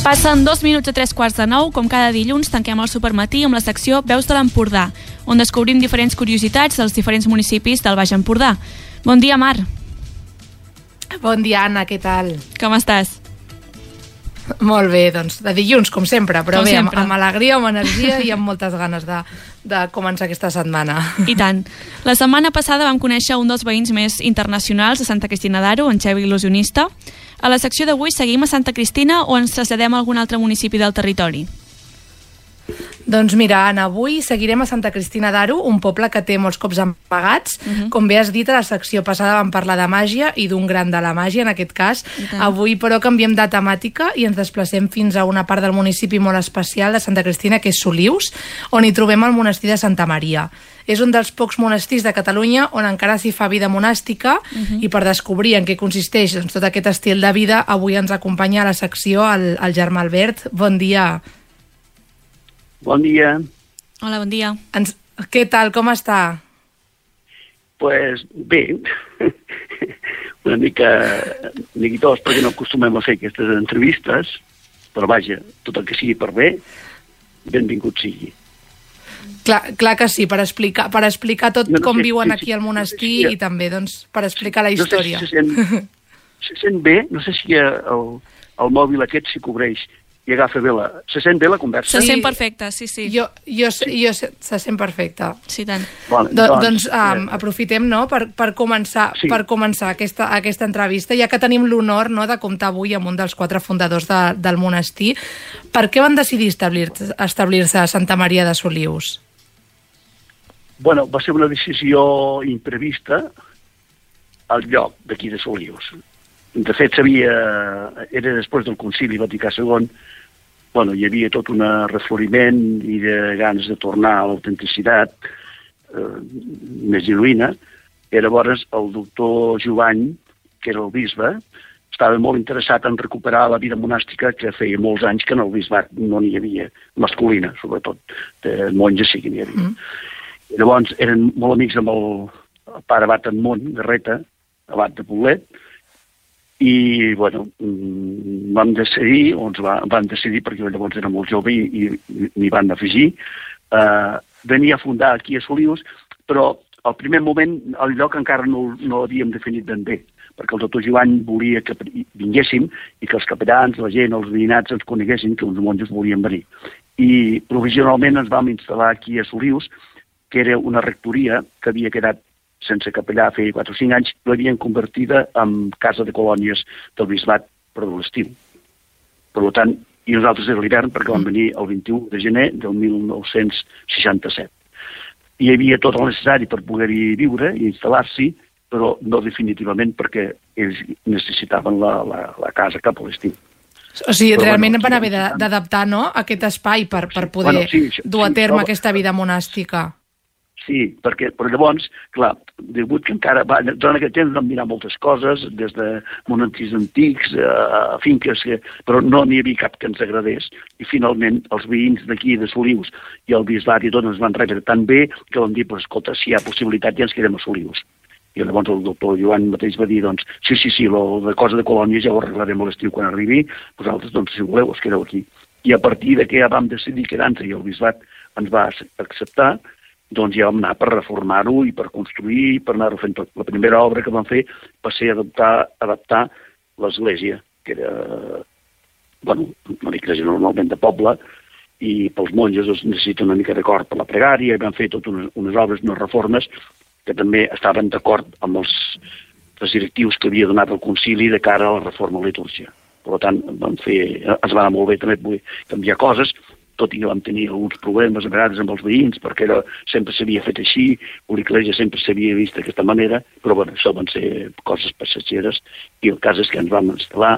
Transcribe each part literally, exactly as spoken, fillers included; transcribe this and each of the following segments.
Passen dos minuts a tres quarts de nou. Com cada dilluns, tanquem el supermatí amb la secció Veus de l'Empordà, on descobrim diferents curiositats dels diferents municipis del Baix Empordà. Bon dia, Mar. Bon dia, Anna, què tal? Com estàs? Molt bé, doncs, de dilluns, com sempre, però com bé, sempre. Amb, amb alegria, amb energia i amb moltes ganes de, de començar aquesta setmana. I tant. La setmana passada vam conèixer un dels veïns més internacionals de Santa Cristina d'Aro, en Xevi Il·lusionista. A la secció d'avui seguim a Santa Cristina o ens traslladem a algun altre municipi del territori? Doncs mira, Anna, avui seguirem a Santa Cristina d'Aro, un poble que té molts cops amagats. Uh-huh. Com bé has dit, a la secció passada vam parlar de màgia i d'un gran de la màgia, en aquest cas. Avui, però, canviem de temàtica i ens desplacem fins a una part del municipi molt especial de Santa Cristina, que és Solius, on hi trobem el monestir de Santa Maria. És un dels pocs monestirs de Catalunya on encara s'hi fa vida monàstica, uh-huh. i per descobrir en què consisteix doncs, tot aquest estil de vida, avui ens acompanya a la secció el, el germà Albert. Bon dia. Bon dia. Hola, bon dia. Ens... Què tal, com està? Pues bé, una mica neguitós perquè no acostumem a fer aquestes entrevistes, però vaja, tot el que sigui per bé, benvingut sigui. Clar, clar que sí, per explicar, per explicar tot no, no com sé, viuen sí, aquí al monestir sí, sí, i també doncs, per explicar la història. No sé si se sent, se sent bé, no sé si el, el mòbil aquest s'hi cobreix i agafa bé la... Se sent bé la conversa? Se sent perfecte, sí, sí. Jo, jo, jo se, se sent perfecte. Sí, tant. Bon, Do, doncs, doncs um, aprofitem, no?, per, per començar, sí. per començar aquesta, aquesta entrevista, ja que tenim l'honor, no?, de comptar avui amb un dels quatre fundadors de, del monestir. Per què van decidir establir-se establir a Santa Maria de Solius? Bueno, va ser una decisió imprevista al lloc d'aquí de Solius. De fet, sabia, era després del Concili Vaticà segon, bueno, hi havia tot un refloriment i de ganes de tornar a l'autenticitat eh, més genuïna. I llavors el doctor Jovany, que era el bisbe, estava molt interessat en recuperar la vida monàstica que feia molts anys que en el bisbat no n'hi havia, masculina, sobretot, de monges sí que n'hi havia. Mm. I llavors eren molt amics amb el, el pare abat Edmond Garreta, abat de Poblet, i, bueno, vam decidir, o ens va, van decidir, perquè llavors era molt jove i n'hi van afegir, eh, venir a fundar aquí a Solius, però al primer moment el lloc encara no, no l'havíem definit ben bé, perquè el doctor Jovany volia que vinguéssim i que els capellans, la gent, els veïnats ens coneguessin, que uns monjos volien venir. I provisionalment ens vam instal·lar aquí a Solius, que era una rectoria que havia quedat sense capellà feia quatre o cinc anys, l'havien convertida en casa de colònies del bisbat per l'estiu. Per tant, i nosaltres era l'hivern perquè vam venir el vint-i-u de gener del mil nou-cents seixanta-set. Hi havia tot el necessari per poder-hi viure i instal·lar-s'hi, però no definitivament perquè ells necessitaven la, la, la casa cap a l'estiu. O sigui, però, realment bueno, van haver d'adaptar, no?, aquest espai per, per poder bueno, sí, sí, dur a terme sí, aquesta vida monàstica. Sí, perquè, però llavors, clar, degut que encara, va, durant aquest temps vam mirar moltes coses, des de monestirs antics a finques, que, però no n'hi havia cap que ens agradés, i finalment els veïns d'aquí de Solius i el bisbat i tot ens van rebre tan bé que vam dir, pues, escolta, si hi ha possibilitat ja ens quedem a Solius. I llavors el doctor Joan mateix va dir, doncs, sí, sí, sí, lo, la cosa de colònies ja ho arreglarem a l'estiu quan arribi, vosaltres, doncs, si voleu, us quedeu aquí. I a partir de que ja vam decidir quedar-nos i el bisbat ens va acceptar, doncs ja vam anar per reformar-ho i per construir, per anar-ho fent tot. La primera obra que vam fer va ser adaptar, adaptar l'església, que era, bueno, una església normalment de poble, i pels monges es necessita una mica d'acord per la pregària, i vam fer totes unes, unes obres, unes reformes, que també estaven d'acord amb els, els directius que havia donat el concili de cara a la reforma de la litúrgia. Per tant, vam fer, ens va anar molt bé també poder canviar coses, tot i que vam tenir alguns problemes a vegades amb els veïns, perquè era, sempre s'havia fet així, l'església sempre s'havia vist d'aquesta manera, però bueno, això van ser coses passatgeres, i el cas és que ens vam instal·lar,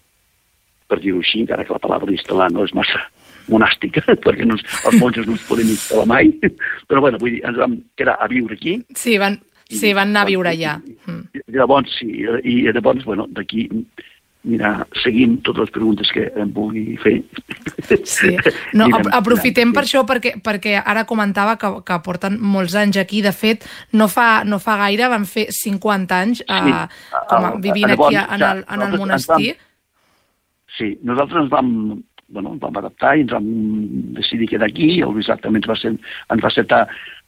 per dir-ho així, encara que la paraula instal·lar no és massa monàstica, perquè no, els monjos no ens podem instal·lar mai, però bueno, vull dir, ens vam quedar a viure aquí. Sí, van, sí, van anar a viure allà. I, i llavors, sí, i llavors, bueno, d'aquí mirar, seguint totes les preguntes que em vulgui fer. Sí. No, aprofitem per això, perquè, perquè ara comentava que, que porten molts anys aquí. De fet, no fa, no fa gaire, van fer cinquanta anys eh, sí. com a, vivint aquí en el, en el monestir. Vam, sí, nosaltres ens vam bueno, ens vam adaptar i ens vam decidir quedar aquí, i el Lluís també ens va, ser, ens va acceptar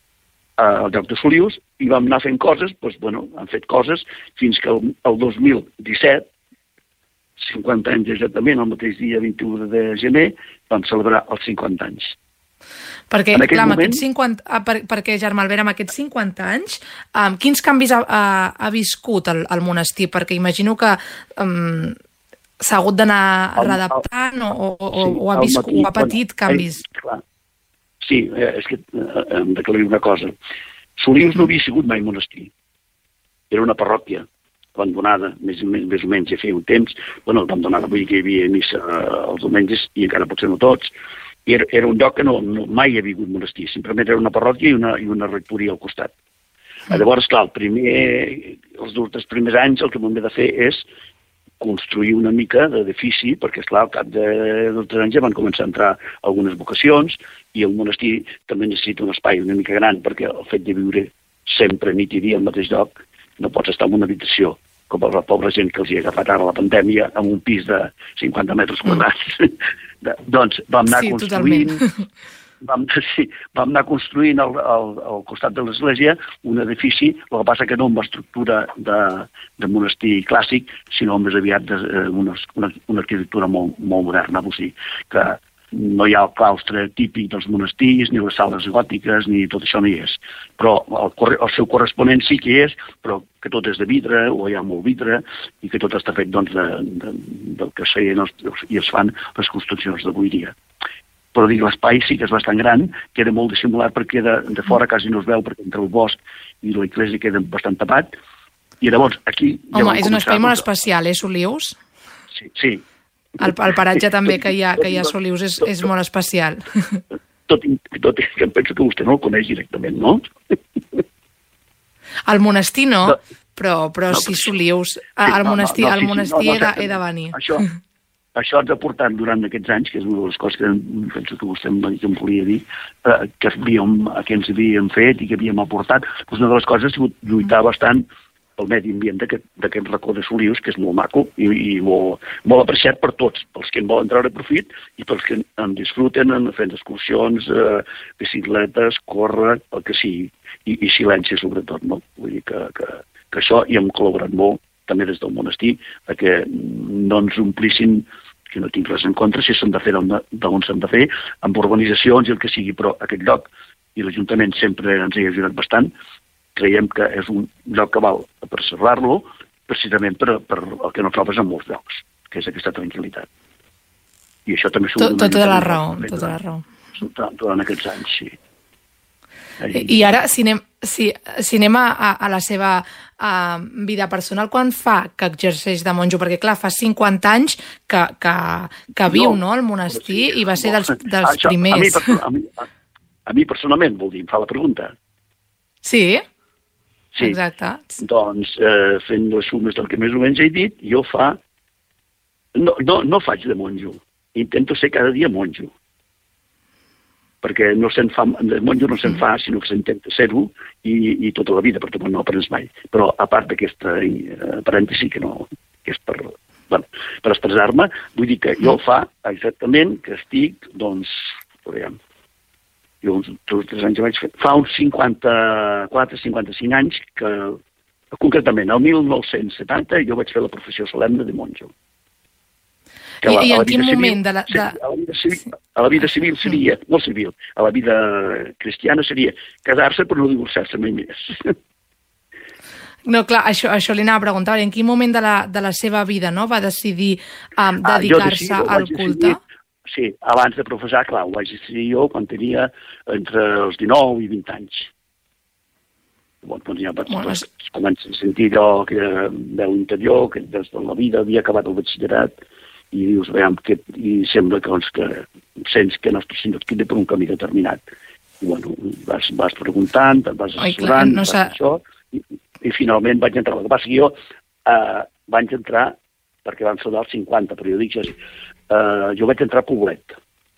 al lloc de Solius, i vam anar fent coses, doncs, bueno, han fet coses, fins que el, el dos mil disset, cinquanta anys exactament, el mateix dia vint-i-u de gener, vam celebrar els cinquanta anys. Perquè, clar, moment... aquests cinquanta, ah, per, perquè Germà Albert, amb aquests cinquanta anys, um, quins canvis ha, ha, ha viscut el, el monestir? Perquè imagino que um, s'ha hagut d'anar readaptant o, o, o, sí, o, ha viscut, matí, o ha patit quan, canvis. Eh, clar. Sí, eh, és que eh, hem d'aclarir una cosa. Solius no havia sigut mai monestir. Era una parròquia abandonada, més, més, més o menys ja feia un temps. Bueno, abandonada vull dir que hi havia missa eh, els diumenges, i encara potser no tots. Era, era un lloc que no, no, mai hi havia hagut monestir, simplement era una parròquia i una, i una rectoria al costat. Mm. Llavors, clar, el primer, els dos primers anys el que hem de fer és construir una mica d'edifici, perquè, esclar, al cap de dos anys ja van començar a entrar algunes vocacions, i el monestir també necessita un espai una mica gran, perquè el fet de viure sempre nit i dia al mateix lloc, no pots estar en una habitació, com la pobra gent que els hi ha agafat ara la pandèmia, amb un pis de cinquanta metres quadrats. Mm. De, doncs vam anar sí, construint vam, sí, vam anar construint al, al, al costat de l'església un edifici, el que passa que no amb estructura de, de monestir clàssic, sinó més aviat de, una, una, una arquitectura molt, molt moderna, vull dir que no hi ha el claustre típic dels monestirs, ni les sales gòtiques, ni tot això no hi és. Però el, el seu corresponent sí que hi és, però que tot és de vidre, o hi ha molt vidre, i que tot està fet doncs, de, de, del que es feien els, i es fan les construccions d'avui dia. Però dic, l'espai sí que és bastant gran, queda molt dissimulat perquè de, de fora quasi no es veu, perquè entre el bosc i l'església queda bastant tapat, i llavors aquí... Home, ja és un espai molt especial, eh, Solius? Sí, sí. El, el paratge també que hi ha, que hi ha a Solius és, és molt especial. Tot, tot que em penso que vostè no el coneix directament, no? El monestir no, però, però no, sí Solius. El monestir, no, no, el monestir sí, sí, no, no, he, de, he de venir. Això, això ens ha portat durant aquests anys, que és una de les coses que penso que vostè em, que em volia dir, eh, que, havíem, que ens havíem fet i que havíem aportat. Doncs una de les coses ha sigut lluitar bastant el medi ambient d'aquest racó de Solius, que és molt maco i, i molt, molt apreciat per tots, pels que en volen treure profit i pels que en disfruten en fent excursions, eh, bicicletes, córrer, el que sigui, i, i silenci sobretot, no? Vull dir que, que, que això hi hem col·laborat molt, també des del monestir, que no ens omplissin, que no tinc res en contra, si s'han de fer d'on s'han de fer, amb organitzacions i el que sigui, però aquest lloc, i l'Ajuntament sempre ens ha ajudat bastant, creiem que és un lloc que val a preservar-lo, precisament per, per el que no trobes en molts llocs, que és aquesta tranquil·litat. I això també... Tot, tota la raó, tota la raó. Durant aquests anys, sí. I, I ara, si anem, si, si anem a, a la seva a, vida personal, quan fa que exerceix de monjo? Perquè, clar, fa cinquanta anys que, que, que viu, no, no al monestir, sí, i va ser dels, dels això, primers. A mi, a, mi, a mi personalment, vol dir, em fa la pregunta. Sí? Sí, exacte. Doncs eh, fent les sumes del que més o menys he dit, jo fa... No, no, no faig de monjo, intento ser cada dia monjo, perquè no se'n fa, de monjo no se'n fa, sinó que s'intenta ser-ho i, i tota la vida, perquè no aprens mai. Però a part d'aquesta eh, parèntesi, que no, que és per, bueno, per expressar-me, vull dir que jo fa exactament que estic, doncs, veiem, jo uns tres anys vaig fer, fa uns cinquanta-quatre cinquanta-cinc anys que, concretament, el mil nou-cents setanta jo vaig fer la professió solemne de monjo. I, la, I en quin moment? De la, de... A, la vida civil, a la vida civil seria, no civil, a la vida cristiana seria casar-se però no divorciar-se mai més. No, clar, això, això li anava a preguntar, en quin moment de la, de la seva vida, no, va decidir um, dedicar-se ah, al culte? Decidir, sí, abans de professar, clar, ho vaig decidir jo quan tenia entre els dinou i vint anys. Bon, doncs ja vaig, bueno, es... començar a sentir allò que veu interior, que des de la vida havia acabat el batxillerat, i dius, veiem, que, i sembla que, doncs, que sents que el nostre senyor et queda per un camí determinat. I, bueno, vas, vas preguntant, et vas assessorant, no vas això, i, i finalment vaig entrar. El que passa que jo eh, vaig entrar, perquè van sonar els cinquanta, però jo dic això, Uh, jo vaig entrar a Poblet.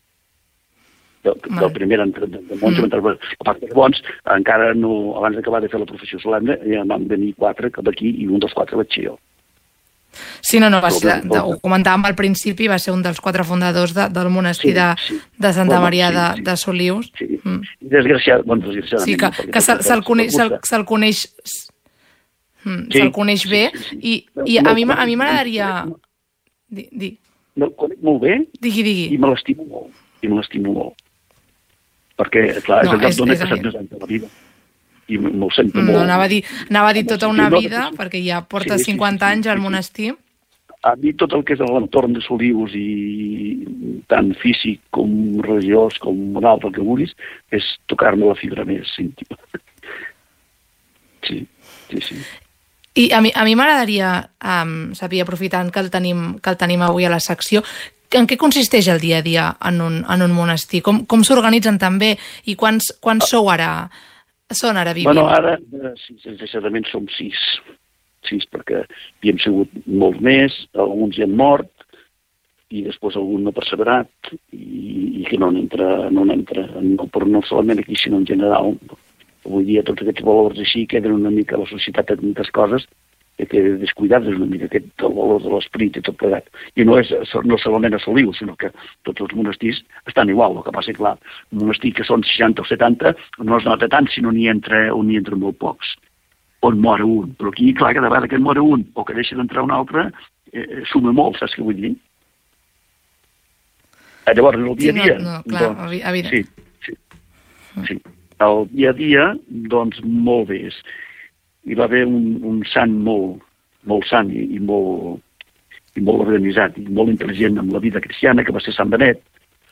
Del, del primer entrar de, de monjo, mm. a part de llavors, encara no, abans d'acabar de fer la professió solemne, ja van venir quatre cap aquí i un dels quatre vaig ser jo. Sí, no, no, va ser, de, ho comentàvem al principi, va ser un dels quatre fundadors de, del monestir sí, de, sí. de Santa bueno, Maria sí, de, sí. de Solius. Sí, mm. desgraciat, bueno, desgraciadament. Sí, que, no, que se'l se coneix, se se coneix, mm, sí, se'l coneix bé, sí, sí, sí. i, i no, a mi a mi m'agradaria... Di, di. No, el conec molt bé digui, digui. i me l'estimo molt, i me l'estimo molt. Perquè, clar, no, és el lloc d'on he passat més anys de la vida. I me'l sento no, molt. Anava a dir, anava a dir tota una vida, perquè ja porta sí, cinquanta sí, sí, anys al monestir. A mi tot el que és l'entorn de Solius, i tant físic com religiós, com moral, el que vulguis, és tocar-me la fibra més íntima. Sí, sí, sí. I a mi a mi m'agradaria um, saber, aprofitant que el, tenim, que el tenim avui a la secció, en què consisteix el dia a dia en un, en un monestir? Com, com s'organitzen també? I quants, quants sou ara? Són ara vivint? Bueno, ara, sí, desgraciadament som sis. Sis, perquè hi hem sigut molts més, alguns hi han mort, i després algun no ha perseverat, i, i que no n'entra, no n'entra, no, però no solament aquí, sinó en general. Avui dia tots aquests valors així queden una mica a la societat de tantes coses, que queden descuidats una mica, aquest el valor de l'esperit i tot plegat. I no és no solament a Soliu, sinó que tots els monestirs estan igual. El que passa, clar, un monestir que són seixanta o setanta no es nota tant si no n'hi entra, o n'hi entra molt pocs, on mora un. Però aquí, clar, cada vegada que en mora un o que deixa d'entrar un altre, eh, suma molt, saps què vull dir? Eh, llavors, el dia a dia... Sí, no, no, clar, doncs, evident. Sí, sí, sí. El dia a dia, doncs, molt bé. Hi va haver un, un sant molt, molt sant i, i, molt, i molt organitzat i molt intel·ligent amb la vida cristiana, que va ser Sant Benet,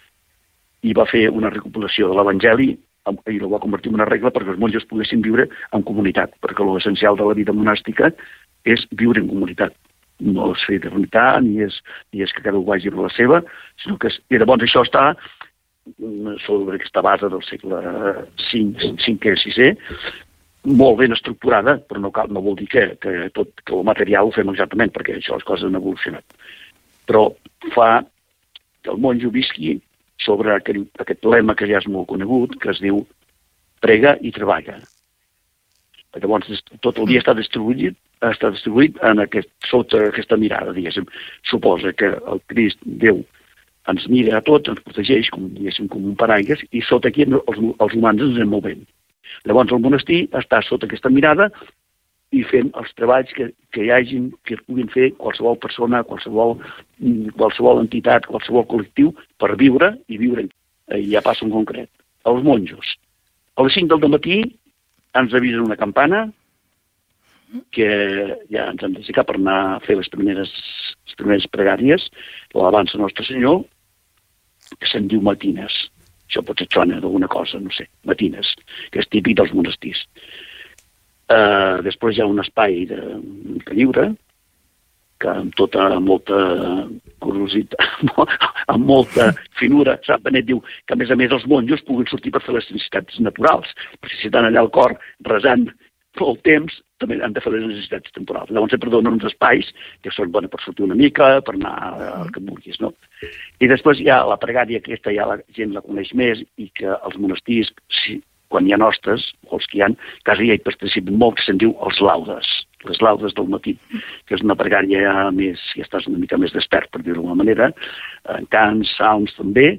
i va fer una recopilació de l'Evangeli i la va convertir en una regla perquè els monjos poguessin viure en comunitat, perquè l'essencial de la vida monàstica és viure en comunitat. No és fer eternitat, ni és, ni és que cada un vagi per la seva, sinó que és, i llavors això està sobre aquesta base del segle cinquè, sisè, molt ben estructurada, però no, cal, no vol dir que, que tot que el material ho fem exactament, perquè això les coses han evolucionat. Però fa que el monjo visqui sobre aquell, aquest lema que ja és molt conegut, que es diu prega i treballa. Llavors, tot el dia està distribuït, està distribuït en aquest, sota aquesta mirada, diguéssim. Suposa que el Crist, Déu, ens mira a tots, ens protegeix, com, diguéssim, com un paraigues, i sota aquí els, els humans ens anem movent. Llavors el monestir està sota aquesta mirada i fent els treballs que, que hi hagin, que es puguin fer qualsevol persona, qualsevol, qualsevol entitat, qualsevol col·lectiu, per viure i viure. I ja passa un concret. Els monjos. A les cinc del matí ens avisen una campana que ja ens hem d'aixecar per anar a fer les primeres, les primeres pregàries, l'alabança a Nostre Senyor, que se'n diu matines. Això pot ser sona d'alguna cosa, no sé, matines, que és típic dels monestirs. Uh, després hi ha un espai de, de lliure, que amb tota molta curiositat, amb molta finura, Sant Benet diu que a més a més els monjos puguin sortir per fer les necessitats naturals, perquè si estan allà al cor resant tot el temps, també han de fer les necessitats temporals. Llavors sempre donen uns espais que són bons per sortir una mica, per anar al que vulguis, no? I després hi ha la pregària, aquesta ja la gent la coneix més, i que els monestirs, si, quan hi ha nostres, o els que hi ha, quasi hi participen molt, que se'n diu els laudes, les laudes del matí, que és una pregària ja més, si ja estàs una mica més despert, per dir-ho d'alguna manera, en cants, salms també,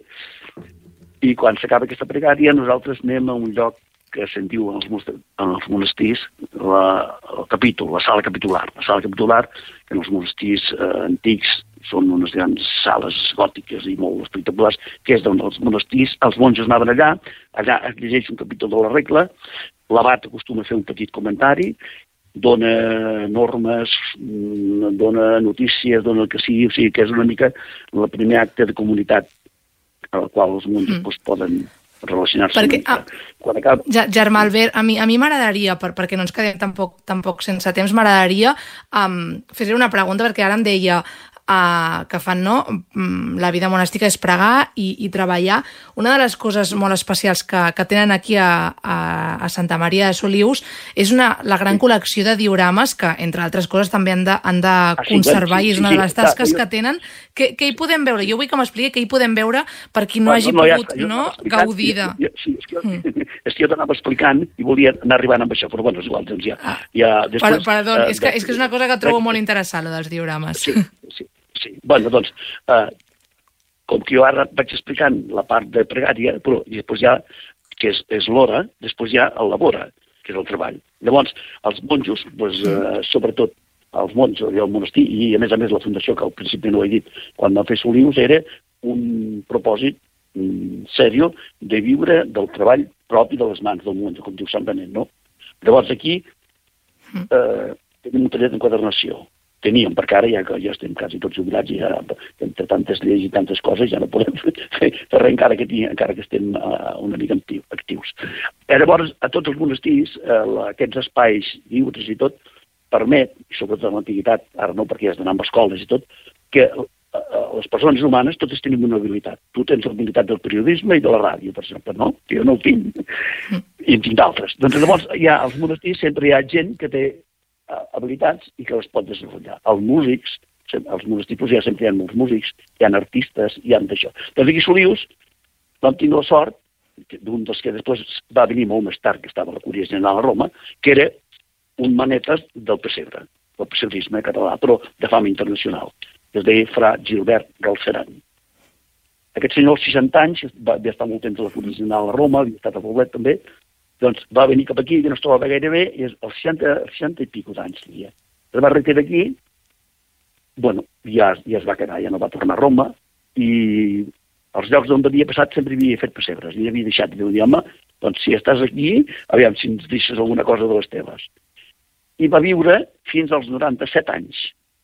i quan s'acaba aquesta pregària nosaltres anem a un lloc que se'n diu en els, en els monestirs la, el capítol, la sala capitular. La sala capitular, que en els monestirs eh, antics són unes grans sales gòtiques i molt espectaculars, que és d'on els monestirs, els monjos anaven allà, allà es llegeix un capítol de la regla, l'abat acostuma a fer un petit comentari, dona normes, dona notícies, dona el que sigui, o sigui que és una mica el primer acte de comunitat al qual els monjos mm. doncs, poden relacionar-se. Perquè, ah, quan acaba... ja, Germà Albert, a mi, a mi m'agradaria, per, perquè no ens quedem tampoc, tampoc sense temps, m'agradaria um, fer-li una pregunta, perquè ara em deia uh, que fan, no? La vida monàstica és pregar i, i treballar. Una de les coses molt especials que, que tenen aquí a, a, a Santa Maria de Solius és una, la gran col·lecció de diorames que, entre altres coses, també han de, han de ah, sí, conservar sí, i és una sí, de les tasques sí, que tenen. Què, què hi podem veure? Jo vull que m'expliqui què hi podem veure per qui no, no hagi no, ja pogut està, no, gaudir de... Jo, jo, sí, és que jo, mm. és que jo t'anava explicant i volia anar arribant amb això, però bueno, és igual, doncs ja... Ah. ja després, per, perdó, uh, és, que, és que és una cosa que trobo de, molt interessant, lo dels diorames. Sí, sí, sí. Bueno, doncs, uh, com que jo ara vaig explicant la part de pregària, però i després ja, que és, és l'hora, després ja el labora, que és el treball. Llavors, els monjos, doncs, uh, sobretot els monjos i el monestir, i a més a més la fundació, que al principi no ho he dit, quan va fer Solius, era un propòsit mm, sèrio de viure del treball propi de les mans del monjo, com diu Sant Benet, no? Llavors aquí eh, tenim un taller d'enquadernació. Teníem, perquè ara ja, ja estem quasi tots jubilats i ja, entre tantes lleis i tantes coses ja no podem fer, fer res encara que, encara que estem uh, una mica actius. I llavors, a tots els monestirs, uh, aquests espais lliures i tot, permet, i sobretot en l'antiguitat, ara no perquè ja es donant escoles i tot, que uh, les persones humanes totes tenim una habilitat. Tu tens l'habilitat del periodisme i de la ràdio, per exemple, no? Que jo no ho tinc. I en tinc d'altres. Doncs llavors, ja als monestirs sempre hi ha gent que té habilitats i que les pot desenvolupar. Els músics, als monestirs ja sempre hi ha molts músics, hi ha artistes, hi ha d'això. Doncs aquí a Solius vam tenir la sort d'un dels que després va venir molt més tard, que estava a la Curia General a Roma, que era un manetes del pessebre, del pessebrisme català, però de fama internacional. Es deia Fra Gilbert Galceran. Aquest senyor, als seixanta anys, va estar molt temps a la Curia General a Roma, havia estat a Poblet també, doncs va venir cap aquí, que no es trobava gaire bé, i als seixanta, seixanta i pico d'anys tenia. Es va retirar d'aquí, bueno, ja, ja es va quedar, ja no va tornar a Roma, i als llocs on havia passat sempre havia fet pessebres, i havia deixat, i dir, home, doncs si estàs aquí, aviam si ens deixes alguna cosa de les teves. I va viure fins als noranta-set anys.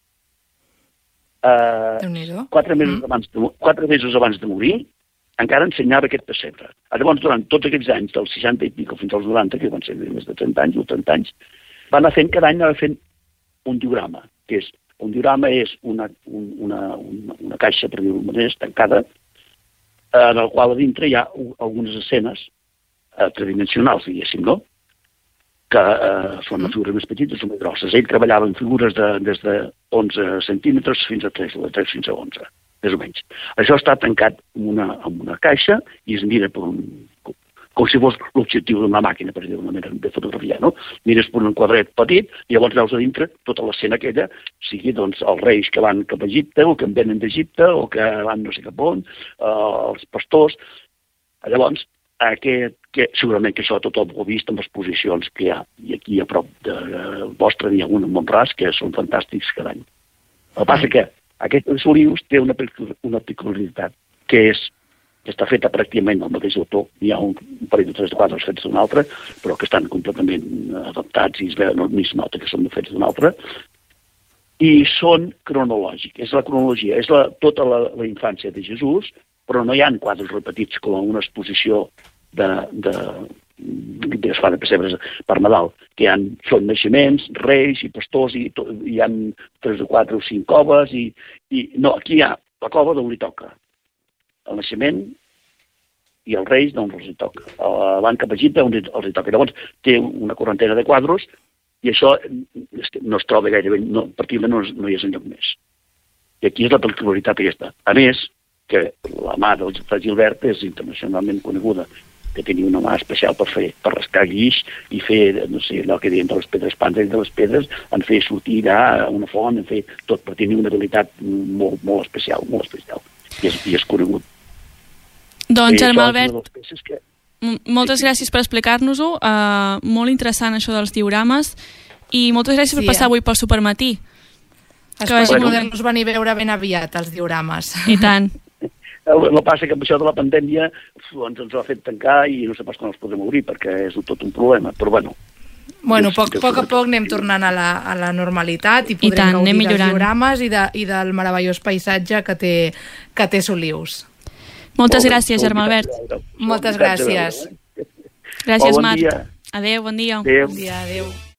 Uh, quatre, mesos mm. abans de, quatre mesos abans de morir, encara ensenyava aquest pessebre. Llavors, durant tots aquests anys, dels seixanta i pico fins als noranta, que van ser més de trenta anys o trenta anys, va anar fent, cada any anava fent un diorama, que és, un diorama és una, un, una, una, una caixa, per dir-ho manera, tancada, en el qual a dintre hi ha algunes escenes eh, tridimensionals, diguéssim, no? Que eh, són les figures més petites o més grosses. Ell treballava en figures de, des de onze centímetres fins a tres, de tres fins a onze, més o menys. Això està tancat en una, en una caixa i es mira per un, com si fos l'objectiu d'una màquina, per dir d'una manera de fotografia, no? Mires per un quadret petit i llavors veus a dintre tota l'escena aquella, sigui doncs els reis que van cap a Egipte o que en venen d'Egipte o que van no sé cap on, eh, els pastors. Llavors, aquest, que segurament que això tothom ho ha vist amb exposicions que hi ha, i aquí a prop del vostre n'hi ha un a Montràs, que són fantàstics cada any. El que passa que aquest Solius té una, una peculiaritat, que és que està feta pràcticament del mateix autor, hi ha un, un parell de tres de quadres fets d'un altre, però que estan completament adaptats i es veu, no, ni es nota que són fets d'un altre, i són cronològics. És la cronologia, és la, tota la, la infància de Jesús, però no hi ha quadres repetits com en una exposició de, de, de es fa de pessebres per Nadal, que hi ha, són naixements, reis i pastors, i to, hi ha tres o quatre o cinc coves, i, i no, aquí hi ha la cova d'on li toca. El naixement i els reis d'on els hi toca. Van cap a Egipte on els hi toca. Llavors té una quarantena de quadros i això no es troba gairebé, no, pràcticament no, no hi és enlloc més. I aquí és la peculiaritat aquesta. A més, que la mà del Gilbert és internacionalment coneguda, que tenia una mà especial per fer, per rascar guix i fer, no sé, allò que deien de les pedres panses i de les pedres, en fer sortir allà una font, en fer tot, per tenir una habilitat molt, molt especial, molt especial, i és, i és conegut. Doncs, Germà Albert, que... moltes gràcies per explicar-nos-ho, uh, molt interessant això dels diorames, i moltes gràcies sí, per passar eh? avui pel supermatí. Espero que poder-nos venir a veure ben aviat, els diorames. I tant. El que passa que amb això de la pandèmia doncs, ens ho ha fet tancar i no sé pas quan els podrem obrir, perquè és tot un problema, però bueno. Bueno, a poc, poc a poc anem tornant a la, a la normalitat i podrem I tant, gaudir dels diorames i, de, i del meravellós paisatge que té, que té Solius. Moltes gràcies, Germà Albert. Moltes gràcies. Gràcies, Marc. Adéu, bon dia. Adéu. Bon dia, adéu.